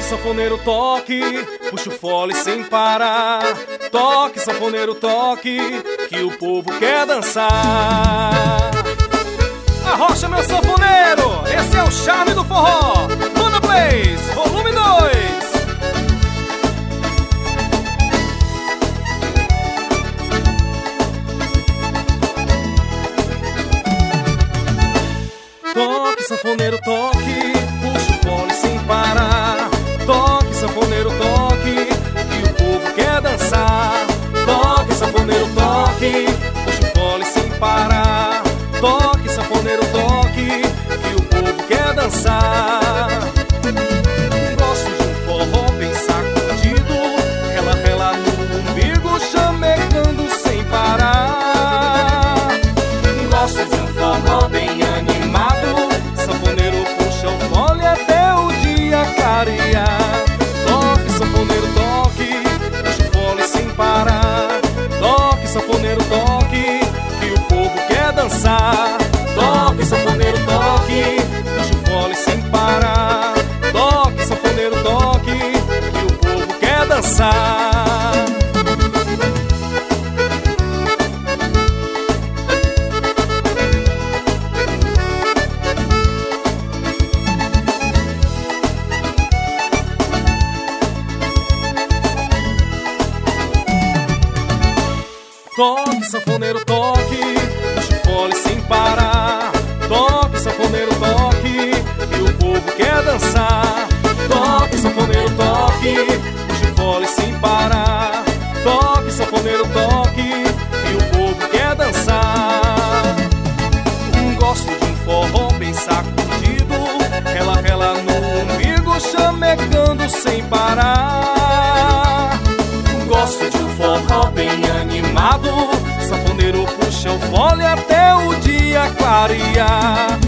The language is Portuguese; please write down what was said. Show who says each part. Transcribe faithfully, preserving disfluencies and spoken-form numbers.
Speaker 1: sanfoneiro, toque, puxa o fole sem parar. Toque, sanfoneiro, toque, que o povo quer dançar. Arrocha, meu sanfoneiro, esse é o charme do forró. Manda Blaze, volume dois. Toque, sanfoneiro, toque, puxa o fole sem parar. Toque, sanfoneiro, toque, que o povo quer dançar. Toque, sanfoneiro, toque, puxa o fole sem parar. Toque, sanfoneiro, toque, que o povo quer dançar. Gosto de um forró bem sacudido, rela, rela no umbigo, chamegando sem parar. Gosto de um forró bem animado, sanfoneiro puxa o fole até o dia clarear. Toque, sanfoneiro, toque, puxa o fole sem parar. Toque, sanfoneiro, toque, que o povo quer dançar. Toque, sanfoneiro, toque, puxa o fole sem parar. Toque, sanfoneiro, toque, que o povo quer dançar. Toque, sanfoneiro, toque, puxa o fole sem parar. Toque, sanfoneiro, toque, que o povo quer dançar. Toque, sanfoneiro, toque, puxa o fole sem parar. Toque, sanfoneiro, toque, que o povo quer dançar. Gosto de um forró bem sacudido, rela, rela no umbigo, chamegando sem parar. Gosto de um forró bem animado, sanfoneiro puxa o fole até o dia clarear.